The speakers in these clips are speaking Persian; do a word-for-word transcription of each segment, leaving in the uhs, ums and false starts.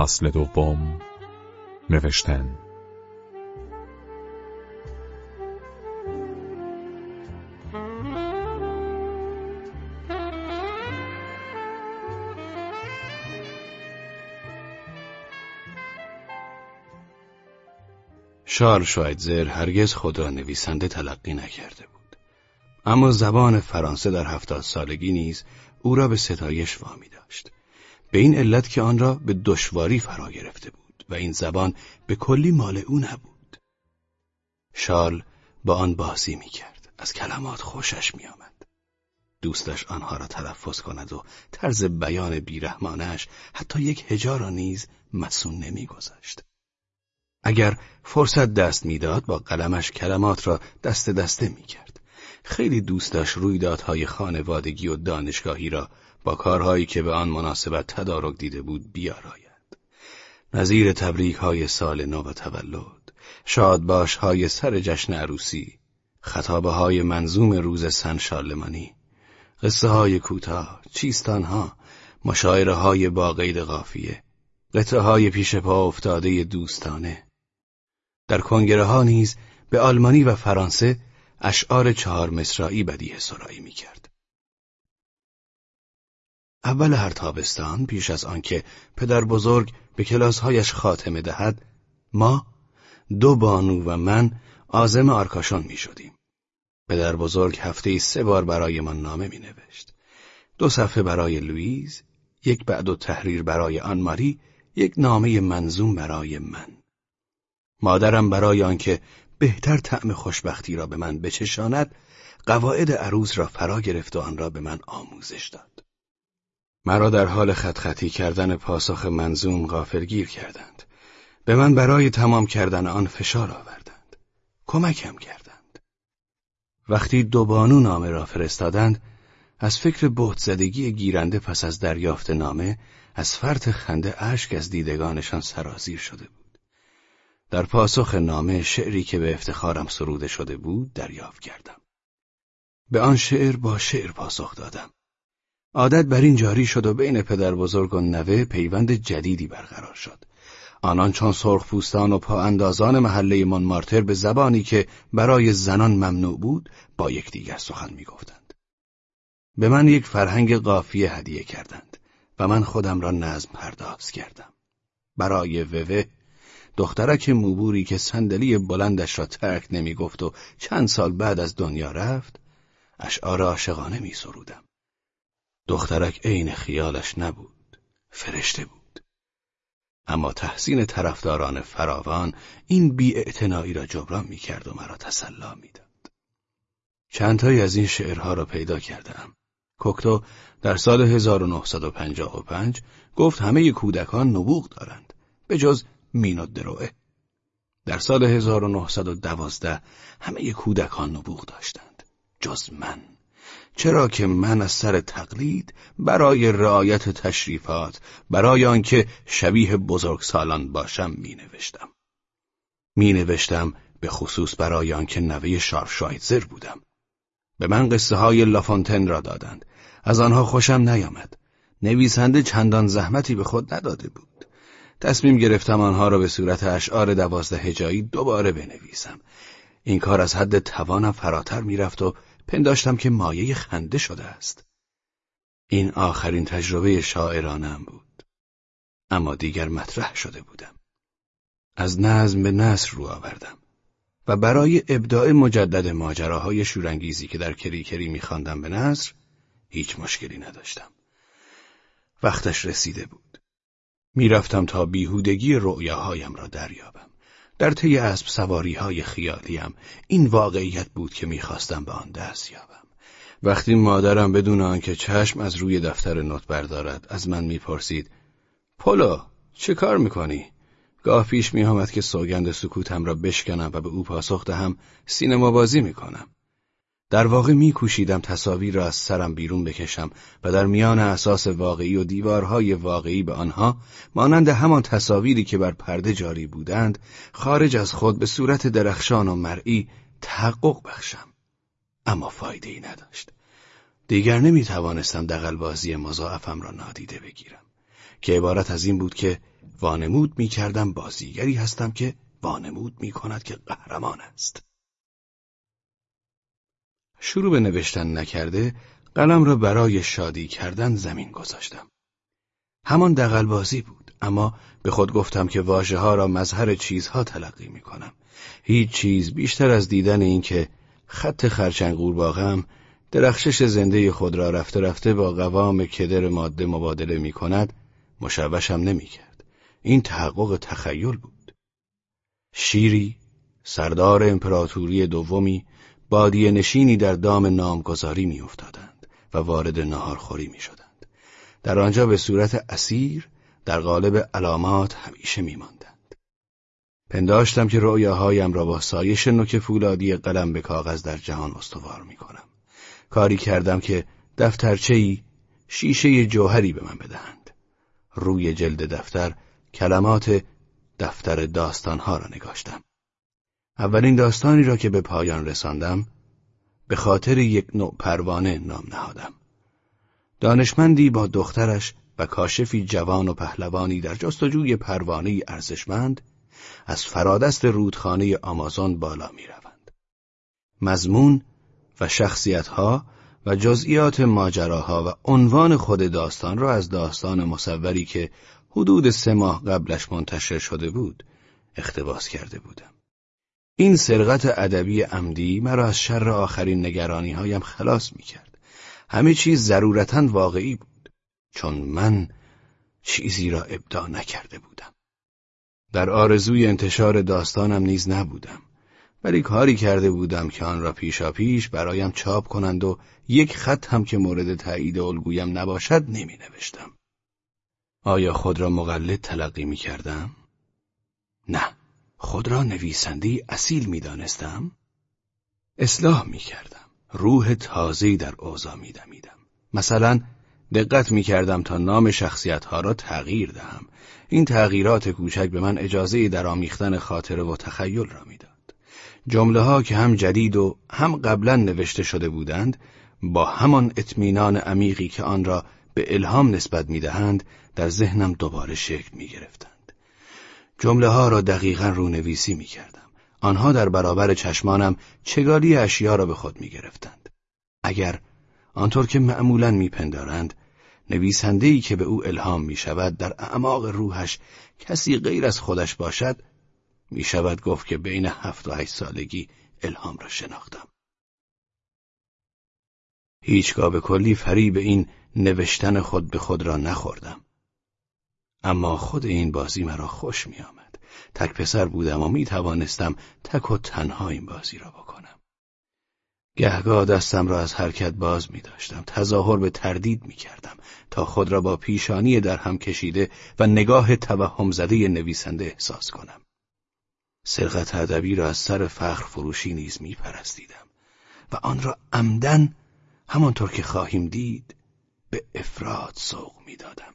فصل دوم. نوشتن شارل شوایتزر هرگز خود را نویسنده تلقی نکرده بود، اما زبان فرانسه در هفتاد سالگی نیز او را به ستایش وامی داشت، به این علت که آن را به دشواری فرا گرفته بود و این زبان به کلی مال او نبود. شارل با آن بازی می کرد، از کلمات خوشش می آمد. دوست داشت آنها را تلفظ کند و طرز بیان بیرحمانش حتی یک هجا را نیز مصون نمی گذاشت. اگر فرصت دست میداد با قلمش کلمات را دست دسته می کرد. خیلی دوست داشت رویدادهای خانوادگی و دانشگاهی را با کارهایی که به آن مناسبت تدارک دیده بود بیاراید. نظیر تبریک‌های سال نو و تولد، شادباش‌های سر جشن عروسی، خطابه‌های منظوم روز سن شارلمانی، قصه‌های کوتاه، چیستان‌ها، مشاعره‌های با قید قافیه، قطعه‌های پیش پا افتاده دوستانه. در کنگره‌ها نیز به آلمانی و فرانسه اشعار چهار مصرعی بدیهه سرایی می‌کرد. اول هر تابستان پیش از آنکه پدر بزرگ به کلاس‌هایش خاتمه دهد، ما دو بانو و من عازم آرکاشون می‌شدیم. پدر بزرگ هفته‌ای سه بار برایمان نامه می‌نوشت. دو صفحه برای لوئیز، یک بعد و تحریر برای آن ماری، یک نامه منظوم برای من. مادرم برای آنکه بهتر طعم خوشبختی را به من بچشاند، قواعد عروس را فرا گرفت و آن را به من آموزش داد. مرا در حال خط خطی کردن پاسخ منظوم غافلگیر کردند. به من برای تمام کردن آن فشار آوردند. کمکم کردند. وقتی دو بانو نامه را فرستادند، از فکر بهت زدگی گیرنده پس از دریافت نامه، از فرط خنده اشک از دیدگانشان سرازیر شده بود. در پاسخ نامه شعری که به افتخارم سروده شده بود دریافت کردم. به آن شعر با شعر پاسخ دادم. عادت بر این جاری شد و بین پدر بزرگ و نوه پیوند جدیدی برقرار شد. آنان چون سرخپوستان و پا اندازان محله مونمارتر به زبانی که برای زنان ممنوع بود با یکدیگر سخن می گفتند. به من یک فرهنگ قافیه هدیه کردند و من خودم را نظم پرداز کردم. برای ووه، دخترک موبوری که صندلی بلندش را ترک نمی گفت و چند سال بعد از دنیا رفت، اشعار عاشقانه می سرودم. دخترک عین خیالش نبود، فرشته بود. اما تحسین طرفداران فراوان این بی‌اعتنایی را جبران می کرد و مرا تسلا می داد. چندتایی از این شعرها را پیدا کردم. کوکتو در سال هزار و نهصد و پنجاه و پنج گفت همه کودکان نبوغ دارند، به جز مینو دروئه. در سال هزار و نهصد و دوازده همه کودکان نبوغ داشتند، جز من. چرا که من از سر تقلید برای رعایت تشریفات، برای آنکه شبیه بزرگسالان باشم می نوشتم. می نوشتم به خصوص برای آنکه نوه شارل شوایتزر بودم. به من قصه های لافونتن را دادند. از آنها خوشم نیامد. نویسنده چندان زحمتی به خود نداده بود. تصمیم گرفتم آنها را به صورت اشعار دوازده هجایی دوباره بنویسم. این کار از حد توانم فراتر میرفت و پنداشتم که مایه خنده شده است. این آخرین تجربه شاعرانم بود. اما دیگر مطرح شده بودم. از نظم به نثر رو آوردم و برای ابداع مجدد ماجراهای شورانگیزی که در کریکری می‌خواندم به نثر هیچ مشکلی نداشتم. وقتش رسیده بود. میرفتم تا بیهودگی رؤیاهایم را دریابم. در طی اسب سواری‌های خیالیم این واقعیت بود که می‌خواستم به آن دست یابم. وقتی مادرم بدون آنکه چشم از روی دفتر نوت بردارد از من میپرسید: پولو چه کار میکنی؟ گاه پیش میآمد که سوگند سکوتم را بشکنم و به او پاسخ دهم سینما بازی میکنم. در واقع میکوشیدم تصاویر را از سرم بیرون بکشم و در میان اساس واقعی و دیوارهای واقعی به آنها، مانند همان تصاویری که بر پرده جاری بودند، خارج از خود به صورت درخشان و مرئی تحقق بخشم. اما فایده‌ای نداشت. دیگر نمیتوانستم دغل‌بازی مضاعفم را نادیده بگیرم. که عبارت از این بود که وانمود می کردم بازیگری هستم که وانمود می کند که قهرمان است. شروع به نوشتن نکرده قلم را برای شادی کردن زمین گذاشتم. همان دغل‌بازی بود، اما به خود گفتم که واژه‌ها را مظهر چیزها تلقی می کنم. هیچ چیز بیشتر از دیدن این که خط خرچنگ قورباغه‌ام درخشش زنده خود را رفته رفته با قوام کدر ماده مبادله می کند مشوشم نمی کرد. این تحقق تخیل بود. شیری، سردار امپراتوری دومی، بادیه نشینی در دام نامگذاری می افتادند و وارد ناهارخوری می شدند. در آنجا به صورت اسیر در قالب علامات همیشه می ماندند. پنداشتم که رؤیاهایم را با سایش نوک فولادی قلم به کاغذ در جهان استوار می کنم. کاری کردم که دفترچه‌ای شیشه جوهری به من بدهند. روی جلد دفتر کلمات دفتر داستانها را نگاشتم. اولین داستانی را که به پایان رساندم به خاطر یک نوع پروانه نام نهادم. دانشمندی با دخترش و کاشفی جوان و پهلوانی در جستجوی پروانه‌ای ارزشمند از فرادست رودخانه آمازون بالا می روند. مضمون و شخصیتها و جزئیات ماجراها و عنوان خود داستان را از داستان مصوری که حدود سه ماه قبلش منتشر شده بود اقتباس کرده بودم. این سرقت ادبی عمدی مرا از شر آخرین نگرانی هایم خلاص می کرد. همه چیز ضرورتاً واقعی بود، چون من چیزی را ابداع نکرده بودم. در آرزوی انتشار داستانم نیز نبودم، ولی کاری کرده بودم که آن را پیشا پیش برایم چاپ کنند و یک خط هم که مورد تایید الگویم نباشد نمی نوشتم. آیا خود را مقلد تلقی می کردم؟ نه، خود را نویسنده اصیل می دانستم. اصلاح می کردم. روح تازه‌ای در اوضاع می دمیدم. مثلا دقت می کردم تا نام شخصیت‌ها را تغییر دهم. این تغییرات کوچک به من اجازه در آمیختن خاطره و تخیل را می داد. جمله‌ها که هم جدید و هم قبلا نوشته شده بودند با همان اطمینان عمیقی که آن را به الهام نسبت می‌دهند در ذهنم دوباره شکل می‌گرفتند. جمله‌ها را دقیقاً رونویسی می‌کردم. آنها در برابر چشمانم چگالی اشیا را به خود می‌گرفتند. اگر آنطور که معمولاً می‌پندارند نویسنده‌ای که به او الهام می‌شود در اعماق روحش کسی غیر از خودش باشد، می‌شود گفت که بین هفت و هشت سالگی الهام را شناختم. هیچگاه به کلی فریب این نوشتن خود به خود را نخوردم. اما خود این بازی مرا خوش می آمد. تک پسر بودم و می توانستم تک و تنها این بازی را بکنم. گهگاه دستم را از حرکت باز می داشتم. تظاهر به تردید می کردم تا خود را با پیشانی در هم کشیده و نگاه توهم زده نویسنده احساس کنم. سرقت ادبی را از سر فخر فروشی نیز می پرستیدم و آن را عمدن همانطور که خواهیم دید به افراط سوق می دادم.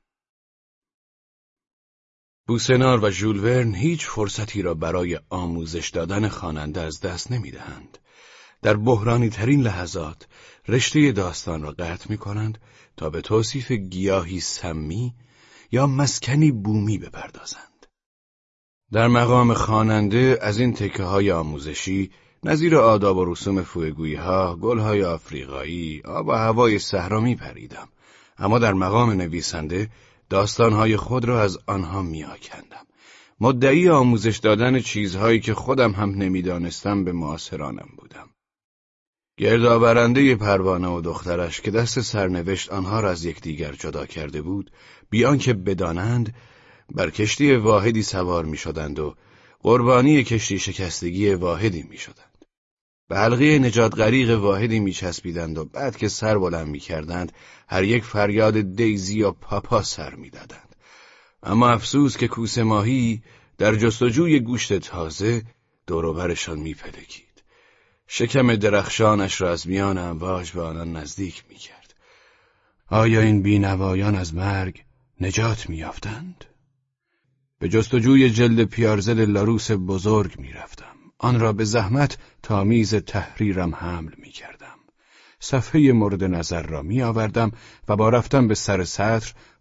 بوسنار و ژول ورن هیچ فرصتی را برای آموزش دادن خواننده از دست نمی دهند. در بحرانی ترین لحظات رشته داستان را قطع می کنند تا به توصیف گیاهی سمی یا مسکنی بومی بپردازند. در مقام خواننده از این تکه های آموزشی نظیر آداب و رسوم فوئگویی ها، گل های آفریقایی، آب و هوای صحرا می پریدم. اما در مقام نویسنده داستان های خود را از آنها می آکندم. مدعی آموزش دادن چیزهایی که خودم هم نمی دانستم به معاصرانم بودم. گردآورنده پروانه و دخترش که دست سرنوشت آنها را از یکدیگر جدا کرده بود، بیان که بدانند بر کشتی واحدی سوار می شدند و قربانی کشتی شکستگی واحدی می شدند. به حلقه نجات غریق واحدی می چسبیدند و بعد که سر بلند می کردند هر یک فریاد دیزی یا پاپا سر می دادند. اما افسوس که کوسه ماهی در جستجوی گوشت تازه دوروبرشان می پلکید. شکم درخشانش را از میان امواج به آنان نزدیک می کرد. آیا این بینوایان از مرگ نجات می یافتند؟ به جستجوی جلد پیارزل لاروس بزرگ می رفتم. آن را به زحمت تا میز تحریرم حمل می کردم. صفحه مورد نظر را می آوردم و با رفتن به سر سطر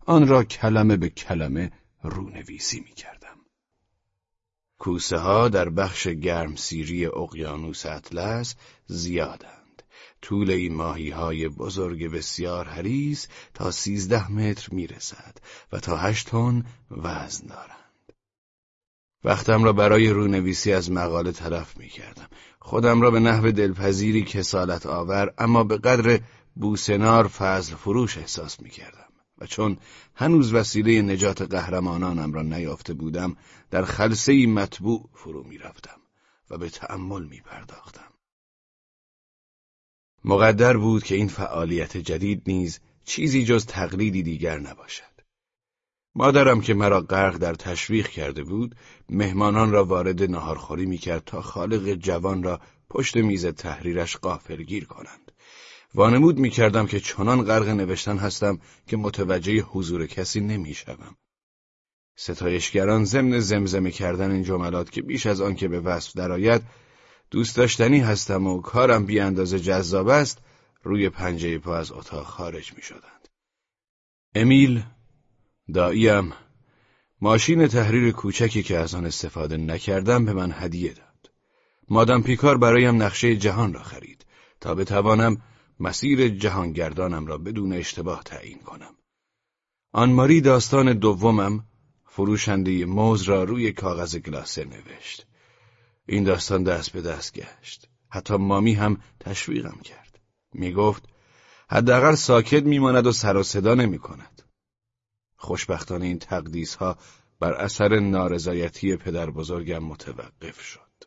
آن را کلمه به کلمه رونویسی می کردم. کوسه ها در بخش گرمسیری اقیانوس اطلس زیادند. طول این ماهی های بزرگ بسیار حریص تا سیزده متر می رسد و تا هشت تن وزن دارند. وقتم را برای رونویسی از مقاله تلف می کردم. خودم را به نحو دلپذیری کسالت آور اما به قدر بوسنار فضل فروش احساس می کردم. و چون هنوز وسیله نجات قهرمانانم را نیافته بودم، در خلسه‌ای مطبوع فرو می رفتم و به تأمل می پرداختم. مقدر بود که این فعالیت جدید نیز چیزی جز تقلیدی دیگر نباشد. مادرم که مرا غرق در تشویق کرده بود، مهمانان را وارد ناهارخوری می کرد تا خالق جوان را پشت میز تحریرش غافلگیر کنند. وانمود می کردم که چنان غرق نوشتن هستم که متوجه حضور کسی نمی شوم. ستایشگران ضمن زمزمه کردن این جملات که بیش از آن که به وصف درآید دوست داشتنی هستم و کارم بی اندازه جذاب است، روی پنجه پا از اتاق خارج می شدند. امیل، داییم، ماشین تحریر کوچکی که از آن استفاده نکردم به من هدیه داد. مادام پیکار برایم نقشه جهان را خرید تا بتوانم مسیر جهانگردانم را بدون اشتباه تعیین کنم. آن ماری داستان دومم، فروشنده موز، را روی کاغذ گلاسه نوشت. این داستان دست به دست گشت. حتی مامی هم تشویقم کرد. می گفت حداقل ساکت میماند و سر و صدا نمی کند. خوشبختانه این تقدیس ها بر اثر نارضایتی پدر بزرگم متوقف شد.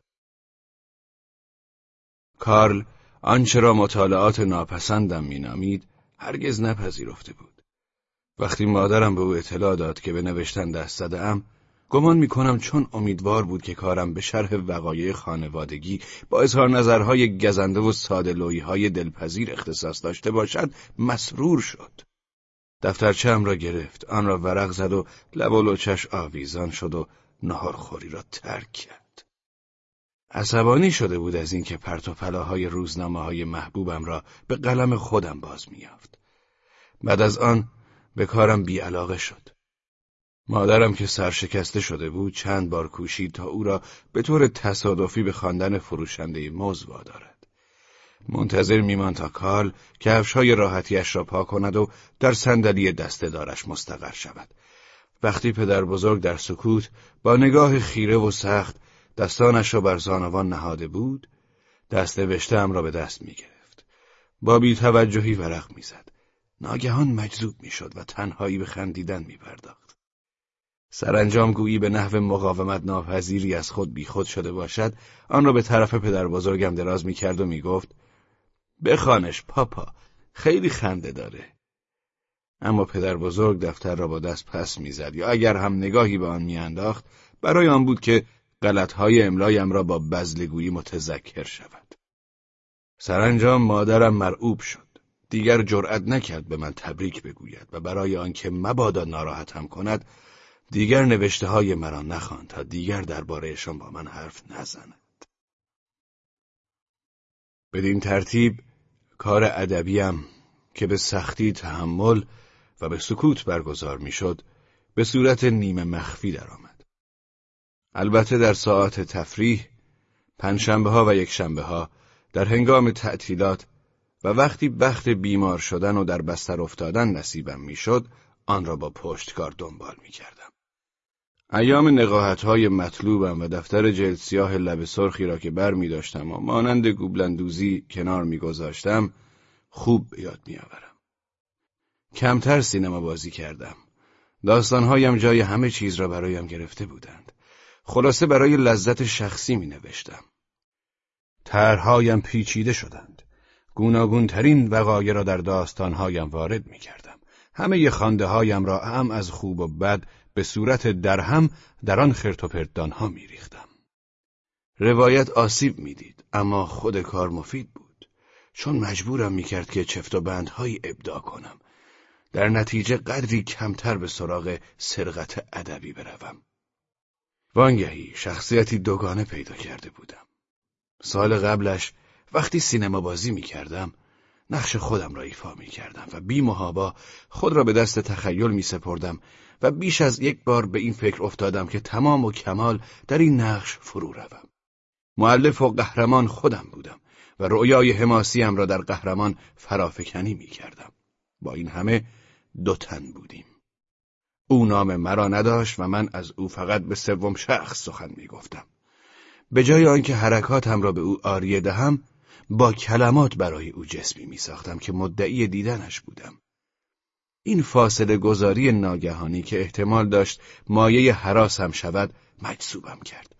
کارل آنچه را مطالعات ناپسندم مینامید هرگز نپذیرفته بود. وقتی مادرم به او اطلاع داد که به نوشتن دست زده‌ام، گمان میکنم چون امیدوار بود که کارم به شرح وقایع خانوادگی با اظهار نظرهای گزنده و ساده‌لوحی‌های دلپذیر اختصاص داشته باشد، مسرور شد. دفترچه‌ام را گرفت، آن را ورق زد و لب و لوچش آویزان شد و ناهارخوری را ترک کرد. عصبانی شده بود از اینکه پرت و پلاهای روزنامه‌های محبوبم را به قلم خودم باز می‌یافت. بعد از آن به کارم بی‌علاقه شد. مادرم که سرشکسته شده بود چند بار کوشید تا او را به طور تصادفی به خواندن فروشنده موز وادارد. منتظر می‌ماند تا کارل کفش‌های راحتی‌اش را پاک کند و در صندلی دسته‌دارش مستقر شود. وقتی پدر بزرگ در سکوت با نگاه خیره و سخت دستانش را بر زانوان نهاده بود، دست نوشته‌ام را به دست می گرفت. با بی توجهی ورق می زد. ناگهان مجذوب می شد و تنهایی به خندیدن می پرداخت. سرانجام گویی به نحو مقاومت ناپذیری از خود بی خود شده باشد، آن را به طرف پدر بزرگم دراز می کرد و می گفت بخوانش پاپا، خیلی خنده داره. اما پدر بزرگ دفتر را با دست پس می زد یا اگر هم نگاهی به آن می انداخت، برای آن بود که غلط‌های املایم را با بزلگویی متذکر شود. سرانجام مادرم مرعوب شد. دیگر جرأت نکرد به من تبریک بگوید و برای آنکه مبادا ناراحتم کند، دیگر نوشته‌های مرا نخواند تا دیگر درباره‌شان با من حرف نزند. بدین ترتیب کار ادبیم که به سختی تحمل و به سکوت برگزار می‌شد، به صورت نیمه مخفی درآمد. البته در ساعات تفریح، پنجشنبه ها و یکشنبه ها، در هنگام تعطیلات و وقتی بخت بیمار شدن و در بستر افتادن نصیبم میشد، آن را با پشتکار دنبال میکردم. ایام نقاهت‌های مطلوبم و دفتر جلد سیاه لب سرخی را که بر می داشتم و مانند گوبلندوزی کنار میگذاشتم، خوب به یاد میآورم. کمتر سینما بازی کردم. داستانهایم جای همه چیز را برایم گرفته بودند. خلاصه برای لذت شخصی می نوشتم. طرح‌هایم پیچیده شدند. گوناگون‌ترین وقایع را در داستانهایم وارد می کردم. همه خوانده‌هایم را هم از خوب و بد به صورت درهم در آن خرت و پرت‌دانها می ریختم. روایت آسیب می دید، اما خود کار مفید بود. چون مجبورم می کرد که چفت و بندهایی ابداع کنم. در نتیجه قدری کمتر به سراغ سرقت ادبی بروم. وانگهی شخصیتی دوگانه پیدا کرده بودم. سال قبلش وقتی سینما بازی می کردم، نقش خودم را ایفا می کردم و بی محابا خود را به دست تخیل می سپردم و بیش از یک بار به این فکر افتادم که تمام و کمال در این نقش فرو روم. مؤلف و قهرمان خودم بودم و رؤیای حماسیم را در قهرمان فرافکنی می کردم. با این همه دو تن بودیم. او نام مرا نداشت و من از او فقط به سوم شخص سخن می گفتم. به جای آنکه حرکاتم را به او آریه دهم، با کلمات برای او جسمی می ساختم که مدعی دیدنش بودم. این فاصله گذاری ناگهانی که احتمال داشت مایه هراسم شود مجذوبم کرد.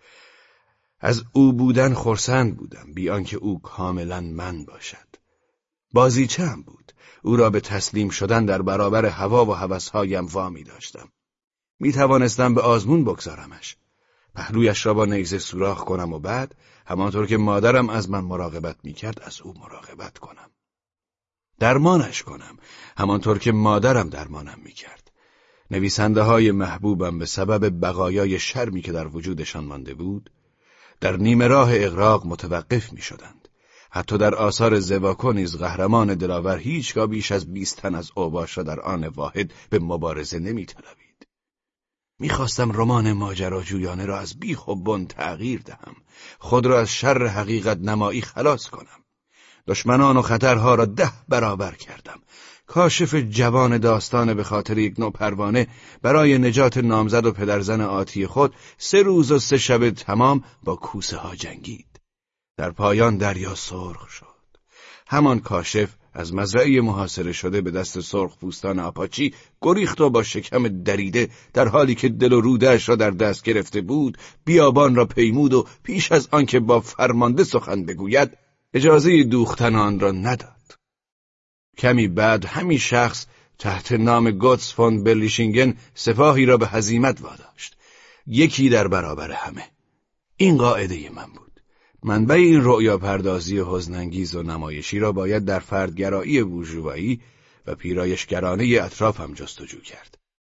از او بودن خرسند بودم، بی آنکه او کاملا من باشد. بازیچه‌ام بود. او را به تسلیم شدن در برابر هوا و هوس‌هایم وامی داشتم. می توانستم به آزمون بگذارمش. پهلویش را با نیزه سوراخ کنم و بعد همانطور که مادرم از من مراقبت می کرد از او مراقبت کنم. درمانش کنم همانطور که مادرم درمانم می کرد. نویسنده های محبوبم به سبب بقایای شرمی که در وجودشان مانده بود در نیمه راه اغراق متوقف می شدند. حتی در آثار زواکو نیز قهرمان دلاور هیچگاه بیش از بیست تن از اوباش را در آن واحد به مبارزه نمی طلبید. می خواستم رمان ماجراجویانه را از بیخ و بن تغییر دهم، خود را از شر حقیقت نمایی خلاص کنم. دشمنان و خطرها را ده برابر کردم. کاشف جوان داستان به خاطر یک نوع پروانه برای نجات نامزد و پدرزن آتی خود سه روز و سه شب تمام با کوسه ها جنگید. در پایان دریا سرخ شد. همان کاشف از مزرعه محاصره شده به دست سرخ پوستان آپاچی گریخت و با شکم دریده در حالی که دل و روده‌اش را در دست گرفته بود بیابان را پیمود و پیش از آنکه با فرمانده سخن بگوید اجازه دوختن آن را نداد. کمی بعد همین شخص تحت نام گوتس فون برلیشینگن سپاهی را به هزیمت واداشت. یکی در برابر همه. این قاعده من بود. منبع این رؤیا پردازی حزن‌انگیز و نمایشی را باید در فردگرایی بورژوایی و پیرایشگرانه اطرافم جستجو کرد.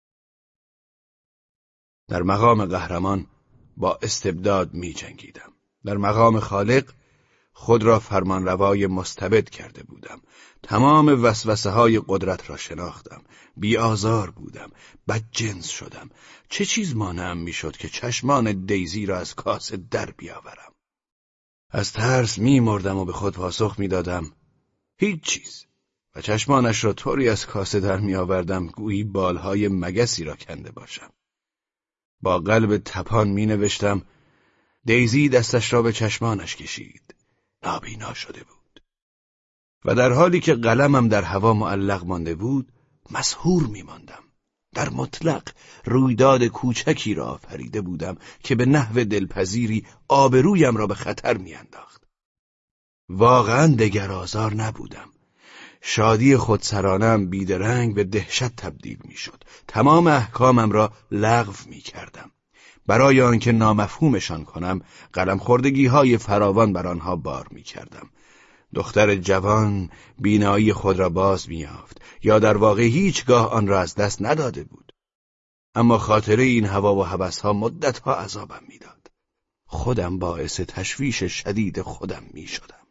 در مقام قهرمان با استبداد می جنگیدم. در مقام خالق خود را فرمانروای مستبد کرده بودم. تمام وسوسه های قدرت را شناختم. بی آزار بودم. بدجنس شدم. چه چیز مانعم می شد که چشمان دیزی را از کاسه در بیاورم؟ از ترس می مردم و به خود پاسخ می دادم هیچ چیز و چشمانش را طوری از کاسه در می آوردم گویی بالهای مگسی را کنده باشم. با قلب تپان می نوشتم دیزی دستش را به چشمانش کشید. نابینا شده بود. و در حالی که قلمم در هوا معلق مانده بود مسحور می ماندم. در مطلق رویداد کوچکی را آفریده بودم که به نحو دلپذیری آبرویم را به خطر می انداخت. واقعا دگر آزار نبودم. شادی خودسرانم بیدرنگ به دهشت تبدیل می شد. تمام احکامم را لغو می کردم. برای آنکه نامفهومشان کنم قلم خوردگی های فراوان بر آنها بار می کردم. دختر جوان بینایی خود را باز می‌یافت یا در واقع هیچگاه آن را از دست نداده بود. اما خاطره این هوا و هوس‌ها مدت‌ها عذابم می‌داد. خودم باعث تشویش شدید خودم می‌شدم.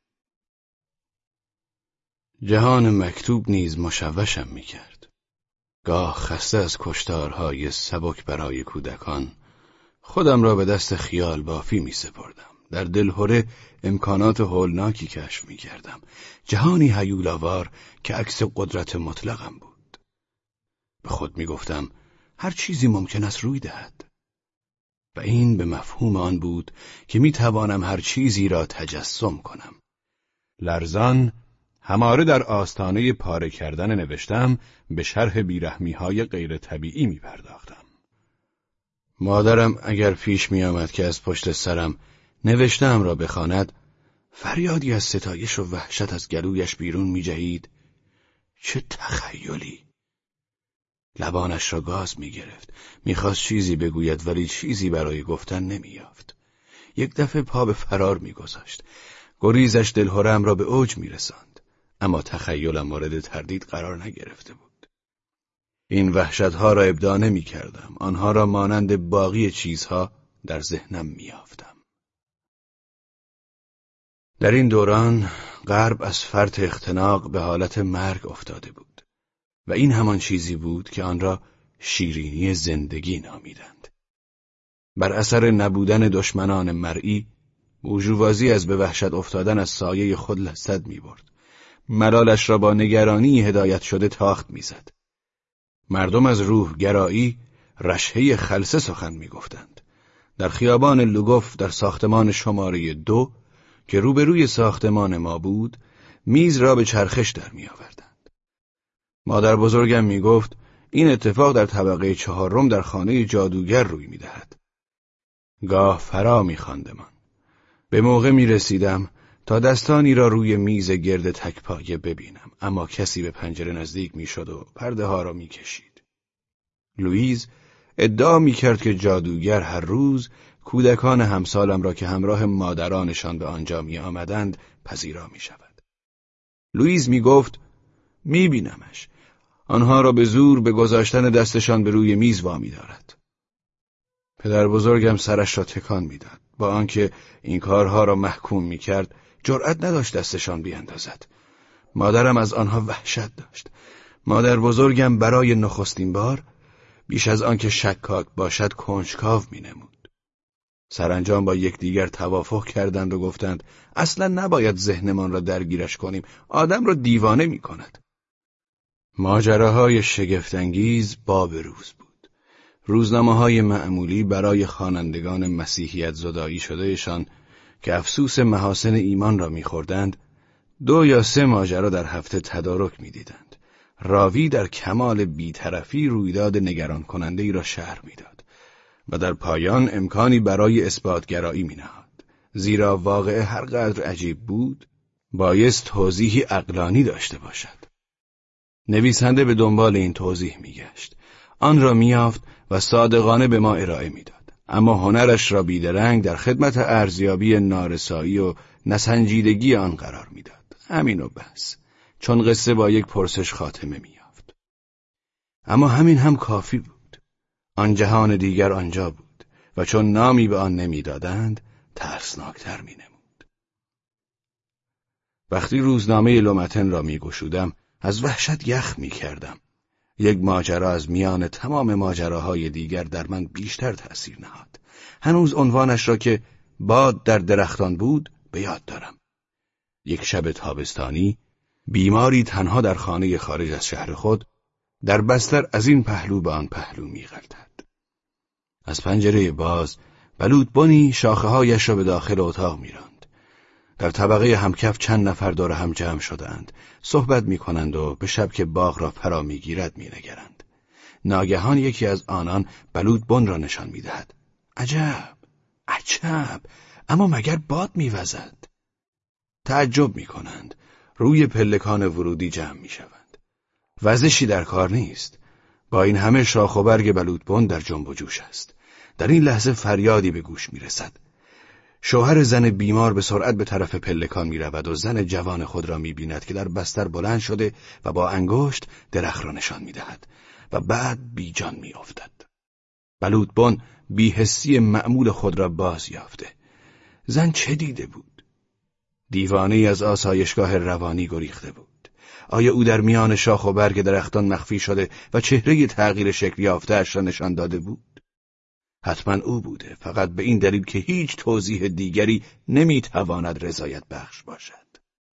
جهان مکتوب نیز مشوشم می‌کرد. گاه خسته از کشتارهای سبک برای کودکان خودم را به دست خیال بافی می‌سپردم. در دلهره امکانات هولناکی کشف می کردم. جهانی هیولاوار که عکس قدرت مطلقم بود. به خود می گفتم هر چیزی ممکن است روی دهد. و این به مفهوم آن بود که می توانم هر چیزی را تجسم کنم. لرزان هماره در آستانه پاره کردن نوشتم به شرح بیرحمی های غیر طبیعی می پرداختم. مادرم اگر پیش می آمد که از پشت سرم نوشته‌ام را بخواند، فریادی از ستایش و وحشت از گلویش بیرون می جهید. چه تخیلی! لبانش را گاز می گرفت. می خواست چیزی بگوید ولی چیزی برای گفتن نمی یافت. یک دفعه پا به فرار می گذاشت. گریزش دلهره‌ام را به اوج می رساند. اما تخیلم مورد تردید قرار نگرفته بود. این وحشتها را ابداع نمی کردم. آنها را مانند باقی چیزها در ذهنم می یافتم. در این دوران غرب از فرط اختناق به حالت مرگ افتاده بود و این همان چیزی بود که آن را شیرینی زندگی نامیدند. بر اثر نبودن دشمنان مرئی، بورژوازی از به وحشت افتادن از سایه خود لذت می‌برد. ملالش را با نگرانی هدایت شده تاخت می‌زد. مردم از روح گرایی رشحه خلسه سخن می‌گفتند. در خیابان لوگوف در ساختمان شماره دو که روبروی ساختمان ما بود، میز را به چرخش در می‌آوردند. مادر بزرگم می‌گفت این اتفاق در طبقه چهارم در خانه جادوگر روی می‌دهد. گاه فرا می‌خواندمان. به موقع می‌رسیدم تا دستانی را روی میز گرد تکپایه ببینم، اما کسی به پنجره نزدیک می‌شد و پرده ها را می‌کشید. لوئیز ادعا می‌کرد که جادوگر هر روز کودکان همسالم را که همراه مادرانشان به آنجا می‌آمدند پذیرا می‌شود. لوئیز می‌گفت می‌بینمش. آنها را به زور به گذاشتن دستشان به روی میز وامی دارد. پدر بزرگم سرش را تکان می‌داد. با آنکه این کارها را محکوم می‌کرد، جرأت نداشت دستشان بیاندازد. مادرم از آنها وحشت داشت. مادر بزرگم برای نخستین بار بیش از آنکه شکاک باشد کنجکاو می‌نمود. سرانجام با یکدیگر توافق کردند و گفتند اصلا نباید ذهنمان را درگیرش کنیم، آدم را دیوانه می‌کند. ماجراهای شگفت‌انگیز باب روز بود. روزنامه‌های معمولی برای خوانندگان مسیحیت زدایی شدهشان که افسوس محاسن ایمان را می‌خوردند، دو یا سه ماجرا در هفته تدارک می‌دیدند. راوی در کمال بی‌طرفی رویداد نگران کننده ای را شرح می‌داد و در پایان امکانی برای اثباتگرایی می‌نهاد. زیرا واقعه هر قدر عجیب بود، بایست توضیحی عقلانی داشته باشد. نویسنده به دنبال این توضیح می‌گشت. آن را می‌یافت و صادقانه به ما ارائه می‌داد. اما هنرش را بیدرنگ در خدمت ارزیابی نارسایی و نسنجیدگی آن قرار می‌داد. همین و بس. چون قصه با یک پرسش خاتمه می‌یافت. اما همین هم کافی بود. آن جهان دیگر آنجا بود و چون نامی به آن نمی‌دادند، ترسناکتر می‌نمود. وقتی روزنامه لومتن را می‌گشودم، از وحشت یخ می‌کردم. یک ماجرا از میان تمام ماجراهای دیگر در من بیشتر تأثیر نهاد. هنوز عنوانش را که باد در درختان بود به یاد دارم. یک شب تابستانی، بیماری تنها در خانه خارج از شهر خود، در بستر از این پهلو به آن پهلو می‌غلتد. از پنجره باز، بلوطبنی شاخه‌هایش را به داخل اتاق می‌راند. در طبقه همکف چند نفر دور هم جمع شده‌اند، صحبت می‌کنند و به شب که باغ را فرا می‌گیرد می‌نگرند. ناگهان یکی از آنان بلوطبن را نشان می‌دهد. عجب، عجب، اما مگر باد می‌وزد؟ تعجب می‌کنند. روی پلکان ورودی جمع می‌شوند. وزشی در کار نیست. با این همه شاخ و برگ بلوطبن در جنب و جوش است. در این لحظه فریادی به گوش می‌رسد. شوهر زن بیمار به سرعت به طرف پلکان می‌رود و زن جوان خود را می‌بیند که در بستر بلند شده و با انگشت درخت را نشان می‌دهد و بعد بیجان می‌افتد. بلوطبن بی‌حسی معمول خود را باز یافته. زن چه دیده بود؟ دیوانه‌ای از آسایشگاه روانی گریخته بود. آیا او در میان شاخ و برگ درختان مخفی شده و چهره تغییر شکل یافته‌اش را نشان داده بود؟ حتما او بوده، فقط به این دلیل که هیچ توضیح دیگری نمیتواند رضایت بخش باشد.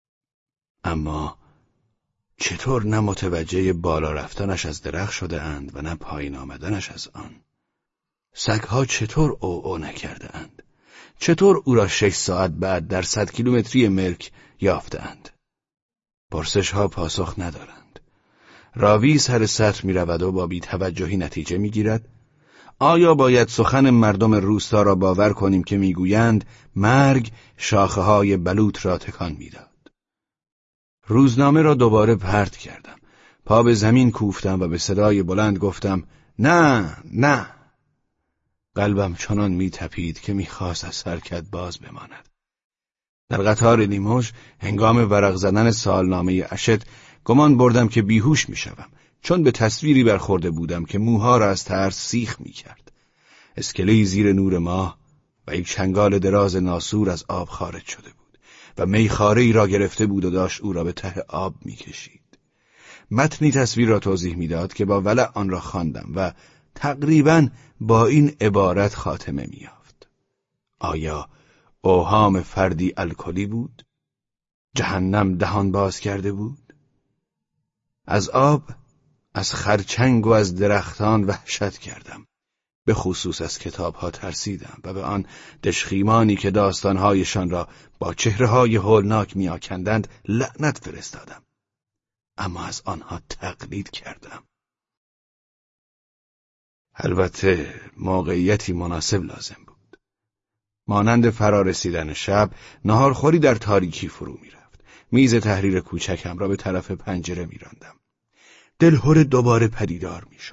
اما چطور نه متوجه بالا رفتنش از درخت شده اند و نه پایین آمدنش از آن؟ سگها چطور او او نکرده اند؟ چطور او را شش ساعت بعد در صد کیلومتری ملک یافته اند؟ پرسش ها پاسخ ندارند. راوی سر سطر می رود و با بی‌توجهی نتیجه می گیرد. آیا باید سخن مردم روستا را باور کنیم که میگویند مرگ شاخه های بلوط را تکان میداد؟ روزنامه را دوباره پرت کردم. پا به زمین کوفتم و به صدای بلند گفتم نه، نه. قلبم چنان میتپید که میخواست از حرکت باز بماند. در قطار لیموژ هنگام ورق زدن سالنامه اشت گمان بردم که بیهوش میشوم، چون به تصویری برخورده بودم که موها را از ترس سیخ میکرد. اسکله‌ای زیر نور ماه و یک چنگال دراز ناسور از آب خارج شده بود. و میخاره‌ای را گرفته بود و داشت او را به ته آب میکشید. متنی تصویر را توضیح میداد که با ولع آن را خواندم و تقریباً با این عبارت خاتمه می‌یافت: آیا اوهام فردی الکلی بود؟ جهنم دهان باز کرده بود؟ از آب، از خرچنگ و از درختان وحشت کردم. به خصوص از کتاب‌ها ترسیدم و به آن دشخیمانی که داستان‌هایشان را با چهره‌های هولناک می‌آکندند لعنت فرستادم. اما از آنها تقلید کردم. البته موقعیتی مناسب لازم بود. مانند فرارسیدن شب، ناهارخوری در تاریکی فرو می‌رفت. میز تحریر کوچکم را به طرف پنجره می‌راندم. دلهره دوباره پدیدار می‌شد.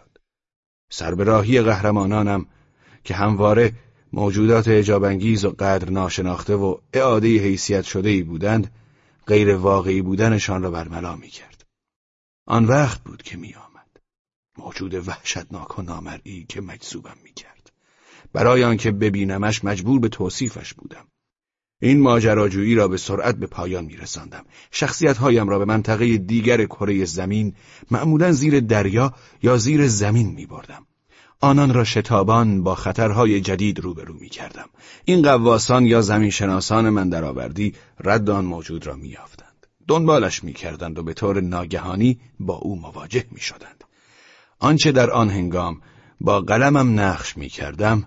سربراهی قهرمانانم که همواره موجودات اعجاب‌انگیز و قدر ناشناخته و اعاده حیثیت شده‌ای بودند، غیر واقعی بودنشان را برملا می‌کرد. آن وقت بود که می‌آمد، موجود وحشتناک و نامرئی که مجذوبم می‌کرد. برای آنکه ببینمش مجبور به توصیفش بودم. این ماجراجویی را به سرعت به پایان می‌رساندم. شخصیت‌هایم را به منطقه دیگر کره زمین، معمولاً زیر دریا یا زیر زمین می‌بردم. آنان را شتابان با خطرهای جدید روبرو می‌کردم. این غواصان یا زمینشناسان من درآوردی رد آن موجود را می‌یافتند. دنبالش می‌کردند و به طور ناگهانی با او مواجه می‌شدند. آنچه در آن هنگام با قلمم نقش می‌کردم،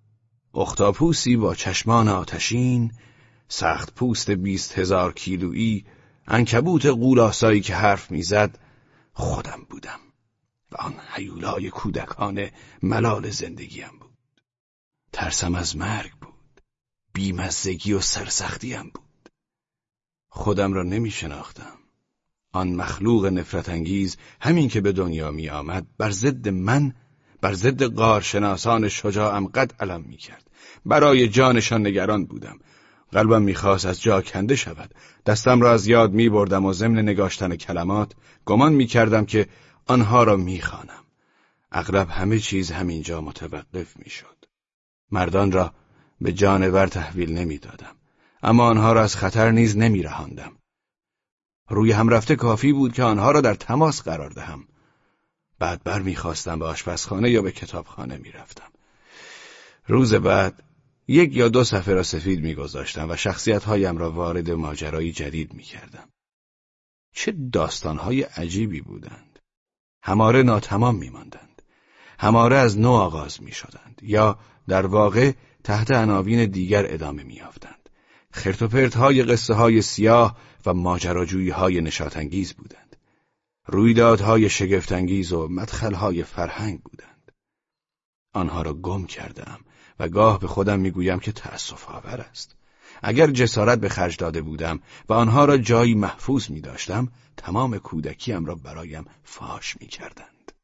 اختاپوسی با چشمان آتشین، سخت پوست بیست هزار کیلویی، عنکبوت غول‌آسایی که حرف میزد، خودم بودم و آن هیولای کودکانه ملال زندگیم بود. ترسم از مرگ بود، بیمزگی و سرسختیم بود. خودم را نمی شناختم. آن مخلوق نفرت انگیز همین که به دنیا می آمد بر ضد من، بر ضد غارشناسان شجاعم قد علم می کرد. برای جانشان نگران بودم. قلبم میخواست از جا کنده شود. دستم را از یاد میبردم و ضمن نگاشتن کلمات گمان میکردم که آنها را میخوانم. اغلب همه چیز همینجا متوقف میشد. مردان را به جانور تحویل نمیدادم، اما آنها را از خطر نیز نمیرهاندم. روی هم رفته کافی بود که آنها را در تماس قرار دهم. بعد بر میخواستم به آشپزخانه یا به کتابخانه میرفتم. روز بعد یک یا دو صفحه را سفید می‌گذاشتم و شخصیت‌هایم را وارد ماجرایی جدید می‌کردم. چه داستان‌های عجیبی بودند. هماره ناتمام می‌ماندند. هماره از نو آغاز می‌شدند یا در واقع تحت عناوین دیگر ادامه می‌یافتند. خرت و پرت‌های قصه‌های سیاه و ماجراجویی‌های نشاط‌انگیز بودند. رویدادهای شگفت‌انگیز و مدخل‌های فرهنگ بودند. آنها را گم کردم و گاه به خودم میگویم که تأسف آور است. اگر جسارت به خرج داده بودم و آنها را جایی محفوظ می داشتم، تمام کودکیم را برایم فاش می کردند.